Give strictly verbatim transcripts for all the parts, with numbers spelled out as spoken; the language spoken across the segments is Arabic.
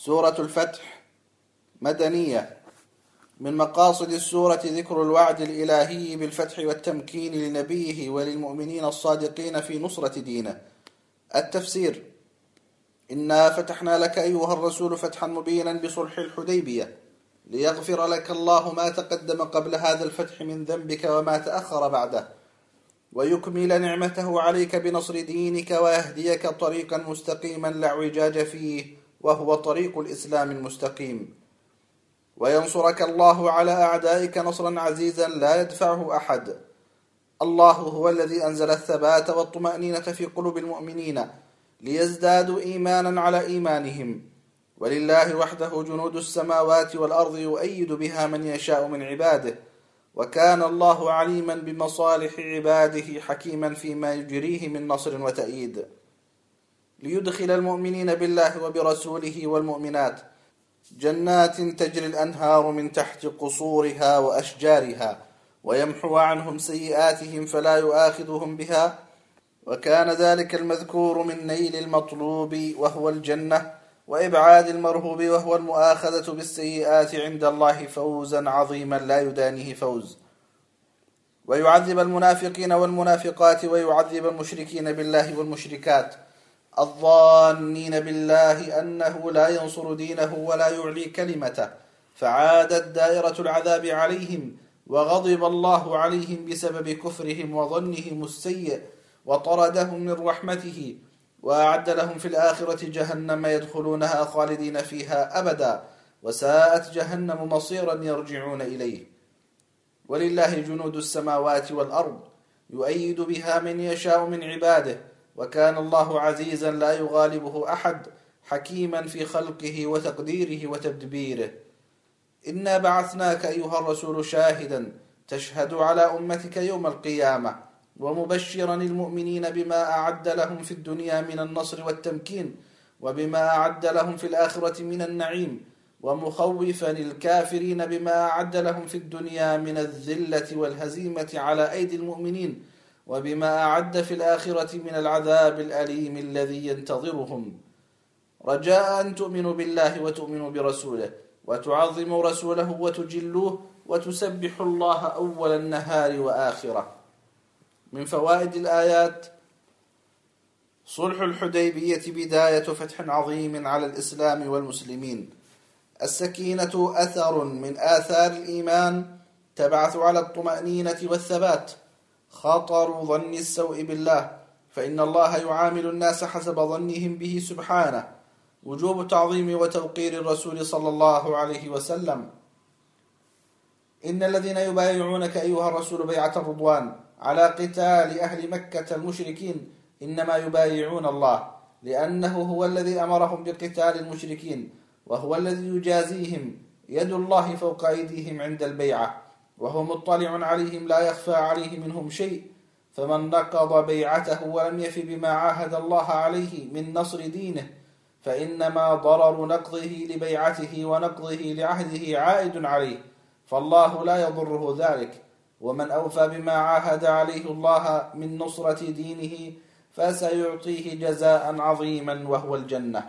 سورة الفتح مدنية. من مقاصد السورة ذكر الوعد الإلهي بالفتح والتمكين لنبيه وللمؤمنين الصادقين في نصرة دينه. التفسير: إنا فتحنا لك أيها الرسول فتحا مبينا بصلح الحديبية ليغفر لك الله ما تقدم قبل هذا الفتح من ذنبك وما تأخر بعده، ويكمل نعمته عليك بنصر دينك ويهديك طريقا مستقيما لا اعوجاج فيه، وهو طريق الإسلام المستقيم، وينصرك الله على أعدائك نصرا عزيزا لا يدفعه أحد. الله هو الذي أنزل الثبات والطمأنينة في قلوب المؤمنين ليزدادوا إيمانا على إيمانهم، ولله وحده جنود السماوات والأرض يؤيد بها من يشاء من عباده، وكان الله عليما بمصالح عباده حكيما فيما يجريه من نصر وتأييد، ليدخل المؤمنين بالله وبرسوله والمؤمنات جنات تجري الأنهار من تحت قصورها وأشجارها، ويمحو عنهم سيئاتهم فلا يؤاخذهم بها، وكان ذلك المذكور من نيل المطلوب وهو الجنة، وإبعاد المرهوب وهو المؤاخذة بالسيئات عند الله فوزا عظيما لا يدانيه فوز، ويعذب المنافقين والمنافقات، ويعذب المشركين بالله والمشركات الظانين بالله أنه لا ينصر دينه ولا يعلي كلمته، فعادت دائرة العذاب عليهم، وغضب الله عليهم بسبب كفرهم وظنهم السيء، وطردهم من رحمته، وأعد لهم في الآخرة جهنم يدخلونها خالدين فيها أبدا، وساءت جهنم مصيرا يرجعون إليه. ولله جنود السماوات والأرض يؤيد بها من يشاء من عباده، وكان الله عزيزا لا يغالبه أحد، حكيما في خلقه وتقديره وتدبيره. إنا بعثناك أيها الرسول شاهدا تشهد على أمتك يوم القيامة، ومبشرا المؤمنين بما أعد لهم في الدنيا من النصر والتمكين، وبما أعد لهم في الآخرة من النعيم، ومخوفا الكافرين بما أعد لهم في الدنيا من الذلة والهزيمة على أيدي المؤمنين، وبما أعد في الآخرة من العذاب الأليم الذي ينتظرهم، رجاء أن تؤمنوا بالله وتؤمنوا برسوله، وتعظموا رسوله وتجلوه، وتسبحوا الله أول النهار وآخره. من فوائد الآيات: صلح الحديبية بداية فتح عظيم على الإسلام والمسلمين. السكينة أثر من آثار الإيمان تبعث على الطمأنينة والثبات. خطر ظن السوء بالله، فإن الله يعامل الناس حسب ظنهم به سبحانه. وجوب تعظيم وتوقير الرسول صلى الله عليه وسلم. إن الذين يبايعونك أيها الرسول بيعة الرضوان على قتال أهل مكة المشركين إنما يبايعون الله، لأنه هو الذي أمرهم بقتال المشركين، وهو الذي يجازيهم. يد الله فوق أيديهم عند البيعة، وهو مطلع عليهم لا يخفى عليه منهم شيء، فمن نقض بيعته ولم يف بما عاهد الله عليه من نصر دينه فإنما ضرر نقضه لبيعته ونقضه لعهده عائد عليه، فالله لا يضره ذلك. ومن أوفى بما عاهد عليه الله من نصرة دينه فسيعطيه جزاء عظيما وهو الجنة.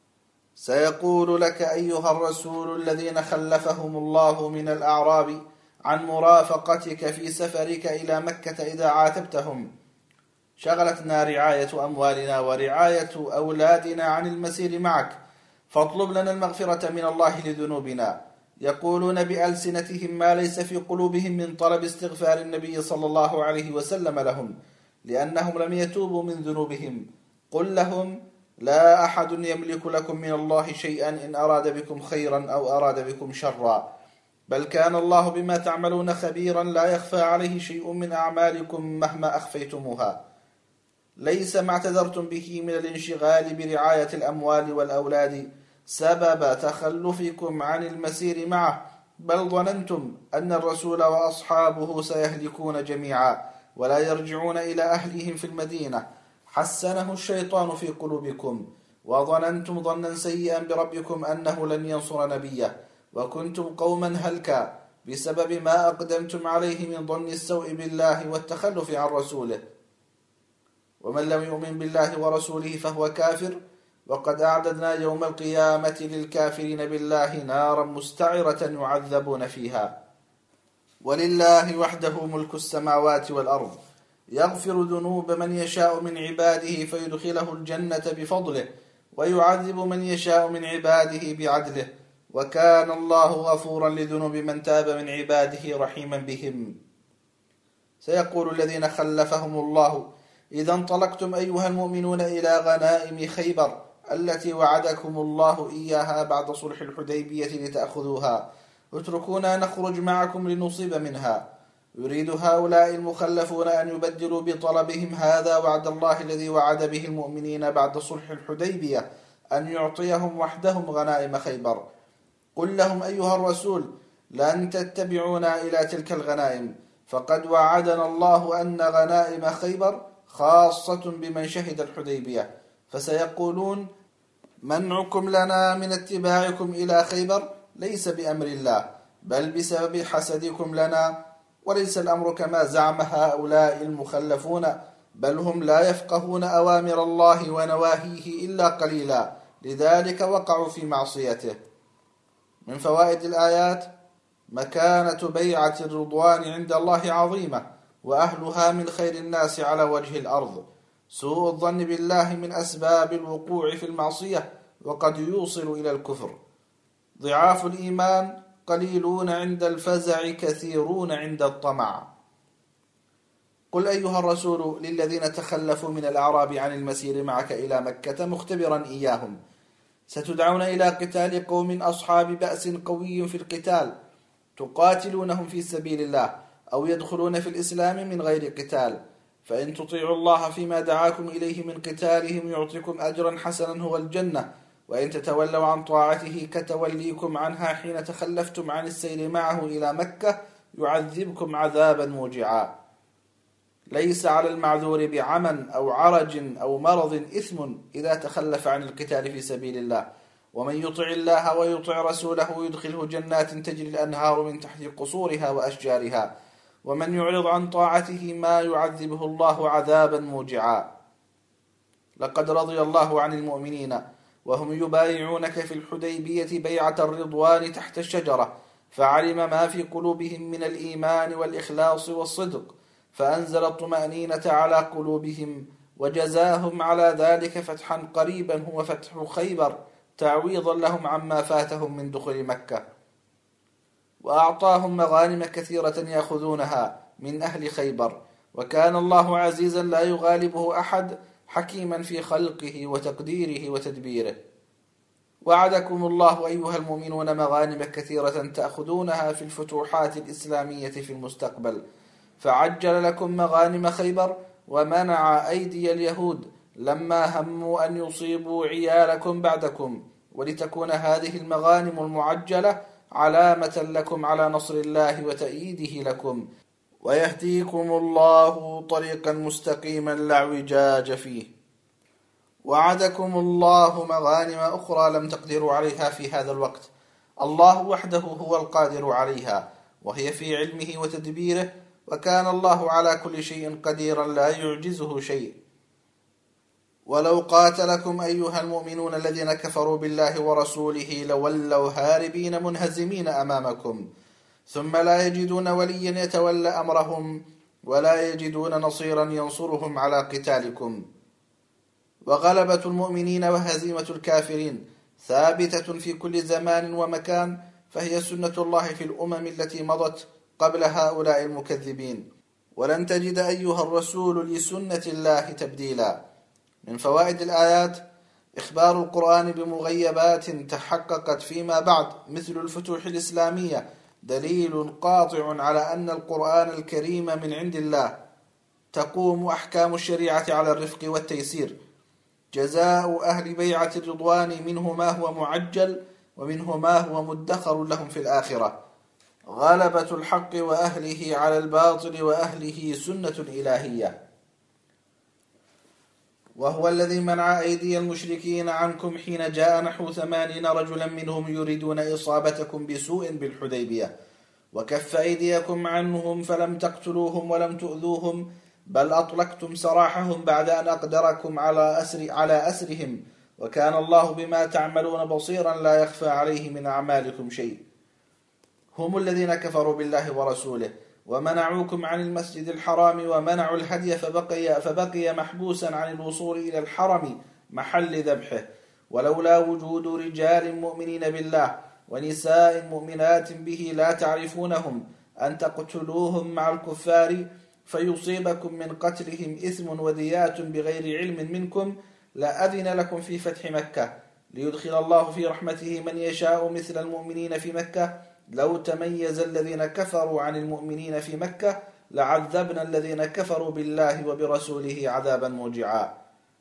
سيقول لك أيها الرسول الذين خلفهم الله من الأعراب عن مرافقتك في سفرك إلى مكة إذا عاتبتهم: شغلتنا رعاية أموالنا ورعاية أولادنا عن المسير معك، فاطلب لنا المغفرة من الله لذنوبنا. يقولون بألسنتهم ما ليس في قلوبهم من طلب استغفار النبي صلى الله عليه وسلم لهم، لأنهم لم يتوبوا من ذنوبهم. قل لهم: لا أحد يملك لكم من الله شيئا إن أراد بكم خيرا أو أراد بكم شرا، بل كان الله بما تعملون خبيرا لا يخفى عليه شيء من أعمالكم مهما أخفيتموها. ليس ما اعتذرتم به من الانشغال برعاية الأموال والأولاد سبب تخلفكم عن المسير معه، بل ظننتم أن الرسول وأصحابه سيهلكون جميعا ولا يرجعون إلى أهلهم في المدينة. حسنه الشيطان في قلوبكم، وظننتم ظنا سيئا بربكم أنه لن ينصر نبيه، وكنتم قوما هلكا بسبب ما أقدمتم عليه من ظن السوء بالله والتخلف عن رسوله. ومن لم يؤمن بالله ورسوله فهو كافر، وقد أعددنا يوم القيامة للكافرين بالله نارا مستعرة يعذبون فيها. ولله وحده ملك السماوات والأرض، يغفر ذنوب من يشاء من عباده فيدخله الجنة بفضله، ويعذب من يشاء من عباده بعدله، وكان الله غفورا لذنوب من تاب من عباده رحيما بهم. سيقول الذين خلفهم الله: إذا انطلقتم أيها المؤمنون إلى غنائم خيبر التي وعدكم الله إياها بعد صلح الحديبية لتأخذوها، اتركونا نخرج معكم لنصيب منها. يريد هؤلاء المخلفون أن يبدلوا بطلبهم هذا وعد الله الذي وعد به المؤمنين بعد صلح الحديبية أن يعطيهم وحدهم غنائم خيبر. قل لهم أيها الرسول: لن تتبعونا إلى تلك الغنائم، فقد وعدنا الله أن غنائم خيبر خاصة بمن شهد الحديبية. فسيقولون: منعكم لنا من اتباعكم إلى خيبر ليس بأمر الله، بل بسبب حسدكم لنا، وليس الأمر كما زعم هؤلاء المخلفون، بل هم لا يفقهون أوامر الله ونواهيه إلا قليلا، لذلك وقعوا في معصيته. من فوائد الآيات: مكانة بيعة الرضوان عند الله عظيمة، وأهلها من خير الناس على وجه الأرض. سوء الظن بالله من أسباب الوقوع في المعصية، وقد يوصل إلى الكفر. ضعاف الإيمان، قليلون عند الفزع كثيرون عند الطمع. قل أيها الرسول للذين تخلفوا من الأعراب عن المسير معك إلى مكة مختبرا إياهم: ستدعون إلى قتال قوم أصحاب بأس قوي في القتال، تقاتلونهم في سبيل الله، أو يدخلون في الإسلام من غير قتال، فإن تطيعوا الله فيما دعاكم إليه من قتالهم يعطيكم أجرا حسنا هو الجنة، وإن تتولوا عن طاعته كتوليكم عنها حين تخلفتم عن السير معه إلى مكة يعذبكم عذابا موجعا. ليس على المعذور بعمى أو عرج أو مرض إثم إذا تخلف عن القتال في سبيل الله، ومن يطع الله ويطع رسوله يدخله جنات تجري الأنهار من تحت قصورها وأشجارها، ومن يعرض عن طاعته ما يعذبه الله عذابا موجعا. لقد رضي الله عن المؤمنين وهم يبايعونك في الحديبية بيعة الرضوان تحت الشجرة، فعلم ما في قلوبهم من الإيمان والإخلاص والصدق، فأنزل الطمأنينة على قلوبهم، وجزاهم على ذلك فتحا قريبا هو فتح خيبر، تعويضا لهم عما فاتهم من دخول مكة. وأعطاهم مغانم كثيرة يأخذونها من أهل خيبر، وكان الله عزيزا لا يغالبه أحد، حكيما في خلقه وتقديره وتدبيره. وعدكم الله أيها المؤمنون مغانم كثيرة تأخذونها في الفتوحات الإسلامية في المستقبل، فعجل لكم مغانم خيبر، ومنع أيدي اليهود لما هموا أن يصيبوا عيالكم بعدكم، ولتكون هذه المغانم المعجلة علامة لكم على نصر الله وتأييده لكم، ويهديكم الله طريقا مستقيما لا اعوجاج فيه. وعدكم الله مغانم أخرى لم تقدروا عليها في هذا الوقت، الله وحده هو القادر عليها، وهي في علمه وتدبيره، وكان الله على كل شيء قديرا لا يعجزه شيء. ولو قاتلكم أيها المؤمنون الذين كفروا بالله ورسوله لولوا هاربين منهزمين أمامكم، ثم لا يجدون وليا يتولى أمرهم، ولا يجدون نصيرا ينصرهم على قتالكم. وغلبة المؤمنين وهزيمة الكافرين ثابتة في كل زمان ومكان، فهي سنة الله في الأمم التي مضت قبل هؤلاء المكذبين، ولن تجد أيها الرسول لسنة الله تبديلا. من فوائد الآيات: إخبار القرآن بمغيبات تحققت فيما بعد مثل الفتوح الإسلامية، دليل قاطع على أن القرآن الكريم من عند الله، تقوم أحكام الشريعة على الرفق والتيسير. جزاء أهل بيعة الرضوان منه ما هو معجل، ومنه ما هو مدخر لهم في الآخرة. غلبة الحق وأهله على الباطل وأهله سنة إلهية، وهو الذي منع أيدي المشركين عنكم حين جاء نحو ثمانين رجلا منهم يريدون إصابتكم بسوء بالحديبية، وكف أيديكم عنهم فلم تقتلوهم ولم تؤذوهم، بل أطلقتم سراحهم بعد أن أقدركم على أسر على أسرهم، وكان الله بما تعملون بصيرا لا يخفى عليه من أعمالكم شيء. هم الذين كفروا بالله ورسوله ومنعوكم عن المسجد الحرام ومنعوا الهدي فبقي, فبقي محبوسا عن الوصول إلى الحرم محل ذبحه، ولولا وجود رجال مؤمنين بالله ونساء مؤمنات به لا تعرفونهم أن تقتلوهم مع الكفار فيصيبكم من قتلهم إثم وديات بغير علم منكم لأذن لكم في فتح مكة ليدخل الله في رحمته من يشاء مثل المؤمنين في مكة. لو تميز الذين كفروا عن المؤمنين في مكة لعذبنا الذين كفروا بالله وبرسوله عذابا موجعا.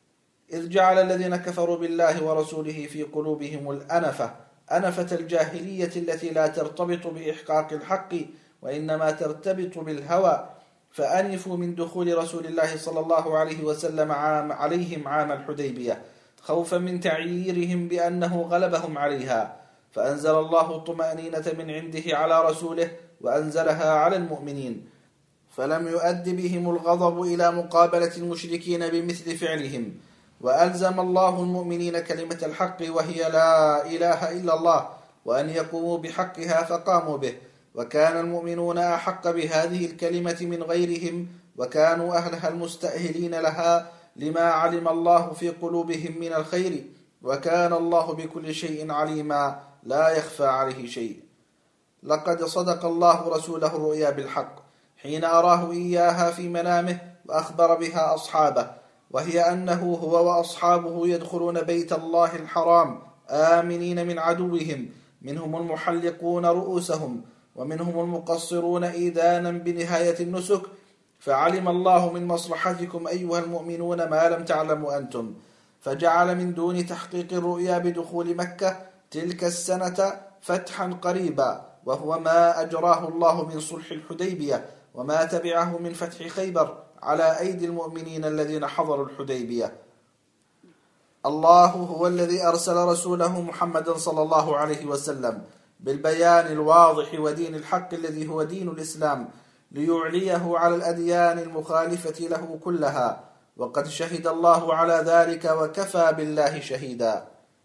إذ جعل الذين كفروا بالله ورسوله في قلوبهم الأنفة، أنفة الجاهلية التي لا ترتبط بإحقاق الحق وإنما ترتبط بالهوى، فأنفوا من دخول رسول الله صلى الله عليه وسلم عام عليهم عام الحديبية خوفا من تعييرهم بأنه غلبهم عليها، فأنزل الله الطمأنينة من عنده على رسوله وأنزلها على المؤمنين، فلم يؤد بهم الغضب إلى مقابلة المشركين بمثل فعلهم، وألزم الله المؤمنين كلمة الحق وهي لا إله إلا الله وأن يقوموا بحقها فقاموا به، وكان المؤمنون أحق بهذه الكلمة من غيرهم وكانوا أهلها المستأهلين لها لما علم الله في قلوبهم من الخير، وكان الله بكل شيء عليما لا يخفى عليه شيء. لقد صدق الله رسوله الرؤيا بالحق حين أراه إياها في منامه وأخبر بها أصحابه، وهي أنه هو وأصحابه يدخلون بيت الله الحرام آمنين من عدوهم، منهم المحلقون رؤوسهم ومنهم المقصرون إيدانا بنهاية النسك، فعلم الله من مصلحتكم أيها المؤمنون ما لم تعلموا أنتم، فجعل من دون تحقيق الرؤيا بدخول مكة تلك السنة فتحا قريبا، وهو ما أجراه الله من صلح الحديبية وما تبعه من فتح خيبر على أيدي المؤمنين الذين حضروا الحديبية. الله هو الذي أرسل رسوله محمدا صلى الله عليه وسلم بالبيان الواضح ودين الحق الذي هو دين الإسلام ليعليه على الأديان المخالفة له كلها، وقد شهد الله على ذلك وكفى بالله شهيدا.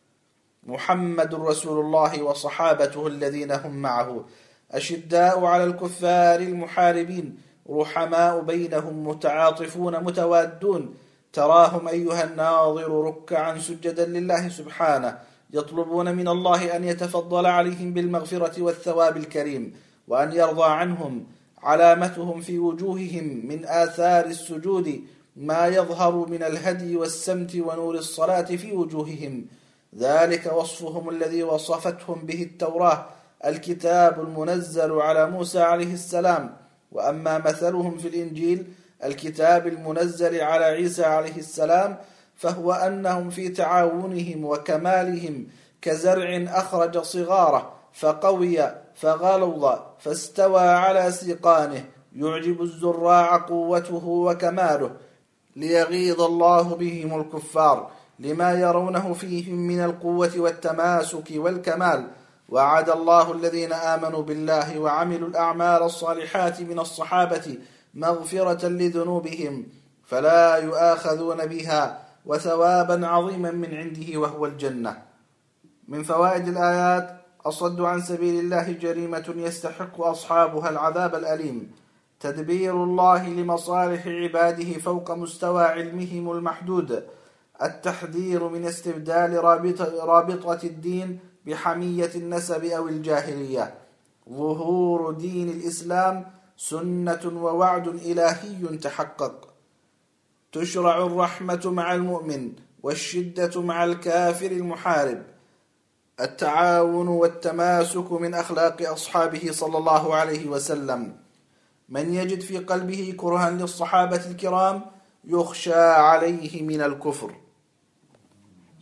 محمد رسول الله وصحابته الذين هم معه أشداء على الكفار المحاربين رحماء بينهم متعاطفون متوادون، تراهم أيها الناظر ركعا سجدا لله سبحانه يطلبون من الله أن يتفضل عليهم بالمغفرة والثواب الكريم وأن يرضى عنهم. علامتهم في وجوههم من آثار السجود ما يظهر من الهدي والسمت ونور الصلاة في وجوههم، ذلك وصفهم الذي وصفتهم به التوراة الكتاب المنزل على موسى عليه السلام. وأما مثلهم في الإنجيل الكتاب المنزل على عيسى عليه السلام فهو أنهم في تعاونهم وكمالهم كزرع أخرج صغاره فقوي فغلظ فاستوى على سيقانه يعجب الزراع قوته وكماله ليغيظ الله بهم الكفار لما يرونه فيهم من القوة والتماسك والكمال. وعد الله الذين آمنوا بالله وعملوا الأعمال الصالحات من الصحابة مغفرة لذنوبهم فلا يؤاخذون بها وثوابا عظيما من عنده وهو الجنة. من فوائد الآيات: الصد عن سبيل الله جريمة يستحق أصحابها العذاب الأليم، تدبير الله لمصالح عباده فوق مستوى علمهم المحدود، التحذير من استبدال رابطة, رابطة الدين بحمية النسب أو الجاهلية، ظهور دين الإسلام سنة ووعد إلهي تحقق، تشرع الرحمة مع المؤمن والشدة مع الكافر المحارب، التعاون والتماسك من أخلاق أصحابه صلى الله عليه وسلم. من يجد في قلبه كرها للصحابة الكرام يخشى عليه من الكفر.